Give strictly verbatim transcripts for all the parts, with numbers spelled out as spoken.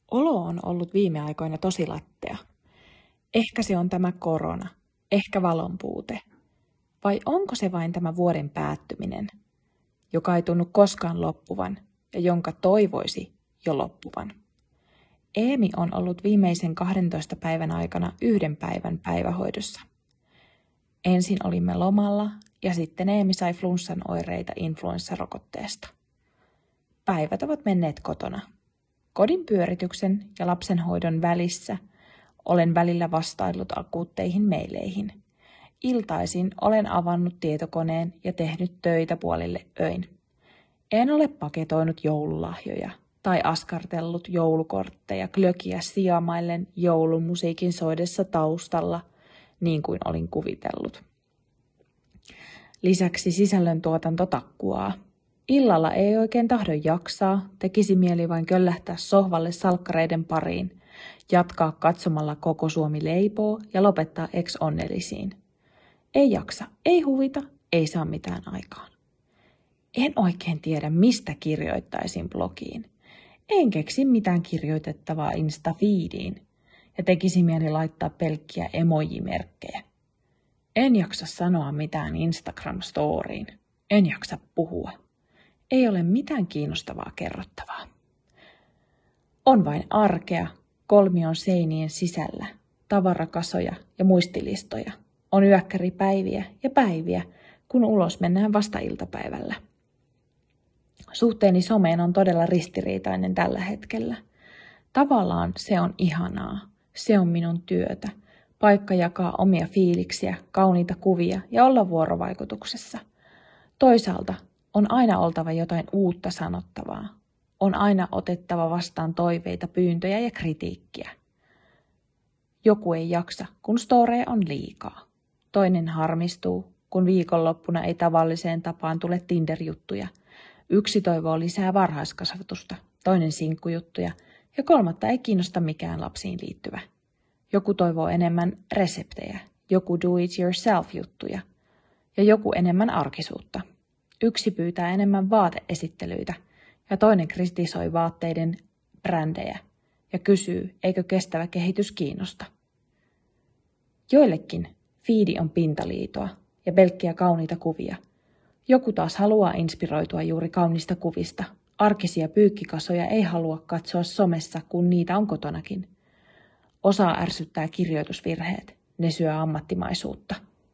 Olo on ollut viime aikoina tosi lattea. Ehkä se on tämä korona, ehkä valon puute. Vai onko se vain tämä vuoden päättyminen, joka ei tunnu koskaan loppuvan ja jonka toivoisi jo loppuvan? Eemi on ollut viimeisen kahdentoista päivän aikana yhden päivän päivähoidossa. Ensin olimme lomalla ja sitten Eemi sai flunssan oireita influenssarokotteesta. Päivät ovat menneet kotona. Kodin pyörityksen ja lapsenhoidon välissä olen välillä vastaillut akuutteihin meileihin. Iltaisin olen avannut tietokoneen ja tehnyt töitä puolille öin. En ole paketoinut joululahjoja tai askartellut joulukortteja glögiä sijamaillen joulumusiikin soidessa taustalla, niin kuin olin kuvitellut. Lisäksi sisällöntuotanto takkuaa. Illalla ei oikein tahdo jaksaa, tekisi mieli vain köllähtää sohvalle salkkareiden pariin, jatkaa katsomalla Koko Suomi leipoo ja lopettaa ex-onnellisiin. Ei jaksa, ei huvita, ei saa mitään aikaan. En oikein tiedä, mistä kirjoittaisin blogiin. En keksi mitään kirjoitettavaa Insta-feediin ja tekisi mieli laittaa pelkkiä emojimerkkejä. En jaksa sanoa mitään Instagram-storiin. En jaksa puhua. Ei ole mitään kiinnostavaa kerrottavaa. On vain arkea, kolmion seinien sisällä, tavarakasoja ja muistilistoja. On yökkäripäiviä ja päiviä, kun ulos mennään vasta iltapäivällä. Suhteeni someen on todella ristiriitainen tällä hetkellä. Tavallaan se on ihanaa, se on minun työtä, paikka jakaa omia fiiliksiä, kauniita kuvia ja olla vuorovaikutuksessa. Toisaalta on aina oltava jotain uutta sanottavaa. On aina otettava vastaan toiveita, pyyntöjä ja kritiikkiä. Joku ei jaksa, kun storeja on liikaa. Toinen harmistuu, kun viikonloppuna ei tavalliseen tapaan tule Tinder-juttuja. Yksi toivoo lisää varhaiskasvatusta, toinen sinkkujuttuja ja kolmatta ei kiinnosta mikään lapsiin liittyvä. Joku toivoo enemmän reseptejä, joku do-it-yourself-juttuja ja joku enemmän arkisuutta. Yksi pyytää enemmän vaateesittelyitä ja toinen kritisoi vaatteiden brändejä ja kysyy, eikö kestävä kehitys kiinnosta. Joillekin fiidi on pintaliitoa ja pelkkiä kauniita kuvia. Joku taas haluaa inspiroitua juuri kaunista kuvista. Arkisia pyykkikasoja ei halua katsoa somessa, kun niitä on kotonakin. Osaa ärsyttää kirjoitusvirheet. Ne syö ammattimaisuutta.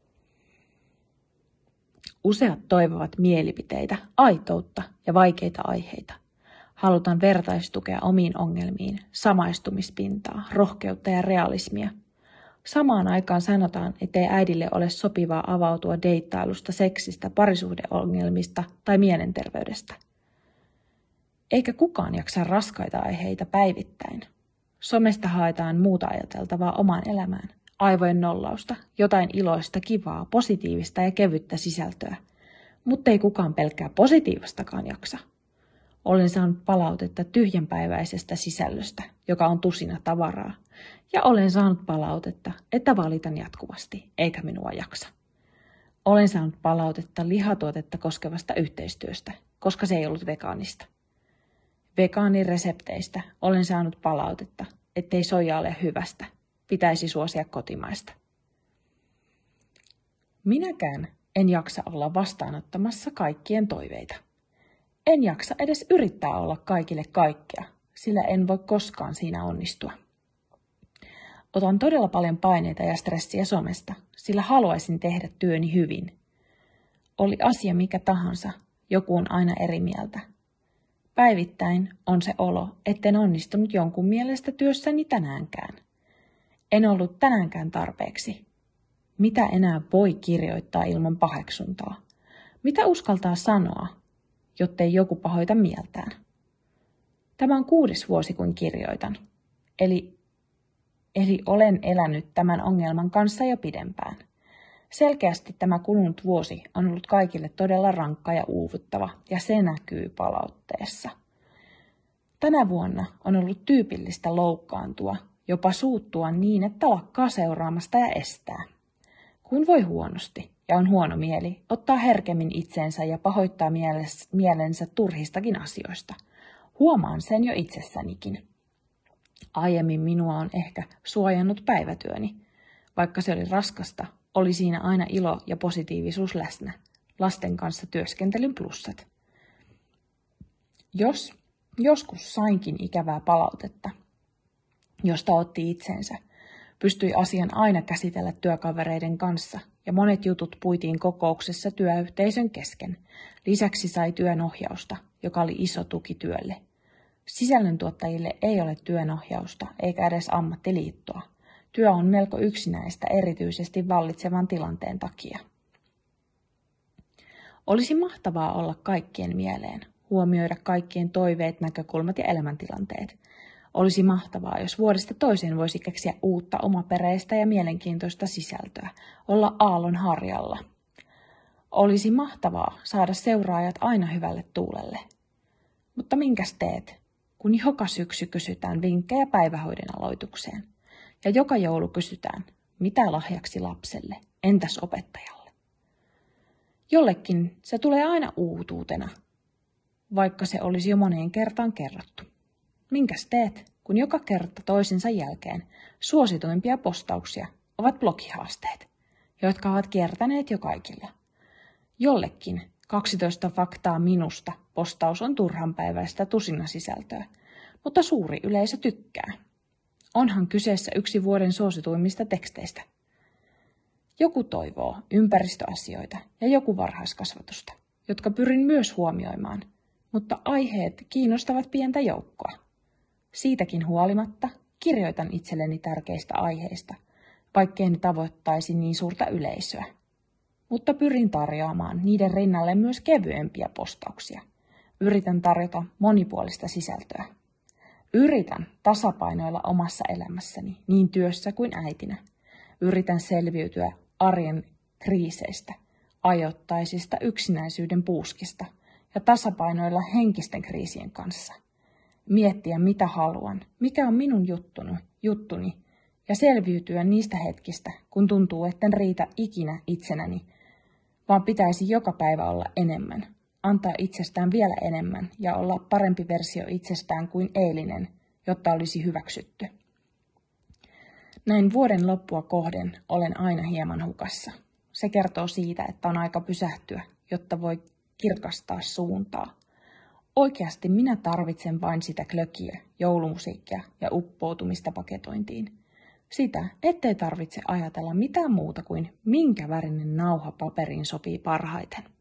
Useat toivovat mielipiteitä, aitoutta ja vaikeita aiheita. Halutaan vertaistukea omiin ongelmiin, samaistumispintaa, rohkeutta ja realismia. Samaan aikaan sanotaan, ettei äidille ole sopivaa avautua deittailusta, seksistä, parisuhdeongelmista tai mielenterveydestä. Eikä kukaan jaksa raskaita aiheita päivittäin. Somesta haetaan muuta ajateltavaa omaan elämään. Aivojen nollausta, jotain iloista, kivaa, positiivista ja kevyttä sisältöä. Mutta ei kukaan pelkkää positiivistakaan jaksa. Olen saanut palautetta tyhjänpäiväisestä sisällöstä, joka on tusina tavaraa. Ja olen saanut palautetta, että valitan jatkuvasti, eikä minua jaksa. Olen saanut palautetta lihatuotetta koskevasta yhteistyöstä, koska se ei ollut vegaanista. Vegaaniresepteistä olen saanut palautetta, ettei soija ole hyvästä. Pitäisi suosia kotimaista. Minäkään en jaksa olla vastaanottamassa kaikkien toiveita. En jaksa edes yrittää olla kaikille kaikkea, sillä en voi koskaan siinä onnistua. Otan todella paljon paineita ja stressiä somesta, sillä haluaisin tehdä työni hyvin. Oli asia mikä tahansa, joku on aina eri mieltä. Päivittäin on se olo, etten onnistunut jonkun mielestä työssäni tänäänkään. En ollut tänäänkään tarpeeksi. Mitä enää voi kirjoittaa ilman paheksuntaa? Mitä uskaltaa sanoa, jottei joku pahoita mieltään? Tämä on kuudes vuosi, kun kirjoitan. Eli, eli olen elänyt tämän ongelman kanssa jo pidempään. Selkeästi tämä kulunut vuosi on ollut kaikille todella rankka ja uuvuttava, ja se näkyy palautteessa. Tänä vuonna on ollut tyypillistä loukkaantua, jopa suuttua niin, että lakkaa seuraamasta ja estää. Kun voi huonosti ja on huono mieli, ottaa herkemmin itseensä ja pahoittaa mielensä turhistakin asioista. Huomaan sen jo itsessänikin. Aiemmin minua on ehkä suojannut päivätyöni. Vaikka se oli raskasta, oli siinä aina ilo ja positiivisuus läsnä. Lasten kanssa työskentelyn plussat. Jos joskus sainkin ikävää palautetta, josta otti itsensä, pystyi asian aina käsitellä työkavereiden kanssa ja monet jutut puitiin kokouksessa työyhteisön kesken. Lisäksi sai työnohjausta, joka oli iso tuki työlle. Sisällöntuottajille ei ole työnohjausta eikä edes ammattiliittoa. Työ on melko yksinäistä erityisesti vallitsevan tilanteen takia. Olisi mahtavaa olla kaikkien mieleen, huomioida kaikkien toiveet, näkökulmat ja elämäntilanteet. Olisi mahtavaa, jos vuodesta toiseen voisi keksiä uutta omaperäistä ja mielenkiintoista sisältöä, olla aallon harjalla. Olisi mahtavaa saada seuraajat aina hyvälle tuulelle. Mutta minkäs teet, kun joka syksy kysytään vinkkejä päivähoidon aloitukseen? Ja joka joulu kysytään, mitä lahjaksi lapselle, entäs opettajalle? Jollekin se tulee aina uutuutena, vaikka se olisi jo moneen kertaan kerrottu. Minkäs teet, kun joka kerta toisensa jälkeen suosituimpia postauksia ovat blogihaasteet, jotka ovat kiertäneet jo kaikilla? Jollekin kaksitoista faktaa minusta postaus on turhanpäiväistä tusinasisältöä, mutta suuri yleisö tykkää. Onhan kyseessä yksi vuoden suosituimmista teksteistä. Joku toivoo ympäristöasioita ja joku varhaiskasvatusta, jotka pyrin myös huomioimaan, mutta aiheet kiinnostavat pientä joukkoa. Siitäkin huolimatta kirjoitan itselleni tärkeistä aiheista, vaikkei ne tavoittaisi niin suurta yleisöä. Mutta pyrin tarjoamaan niiden rinnalle myös kevyempiä postauksia. Yritän tarjota monipuolista sisältöä. Yritän tasapainoilla omassa elämässäni, niin työssä kuin äitinä. Yritän selviytyä arjen kriiseistä, ajoittaisista yksinäisyyden puuskista ja tasapainoilla henkisten kriisien kanssa. Miettiä, mitä haluan, mikä on minun juttuni, juttuni ja selviytyä niistä hetkistä, kun tuntuu, etten riitä ikinä itsenäni, vaan pitäisi joka päivä olla enemmän, antaa itsestään vielä enemmän ja olla parempi versio itsestään kuin eilinen, jotta olisi hyväksytty. Näin vuoden loppua kohden olen aina hieman hukassa. Se kertoo siitä, että on aika pysähtyä, jotta voi kirkastaa suuntaa. Oikeasti minä tarvitsen vain sitä klökiä, joulumusiikkia ja uppoutumista paketointiin. Sitä, ettei tarvitse ajatella mitään muuta kuin minkä värinen nauha paperiin sopii parhaiten.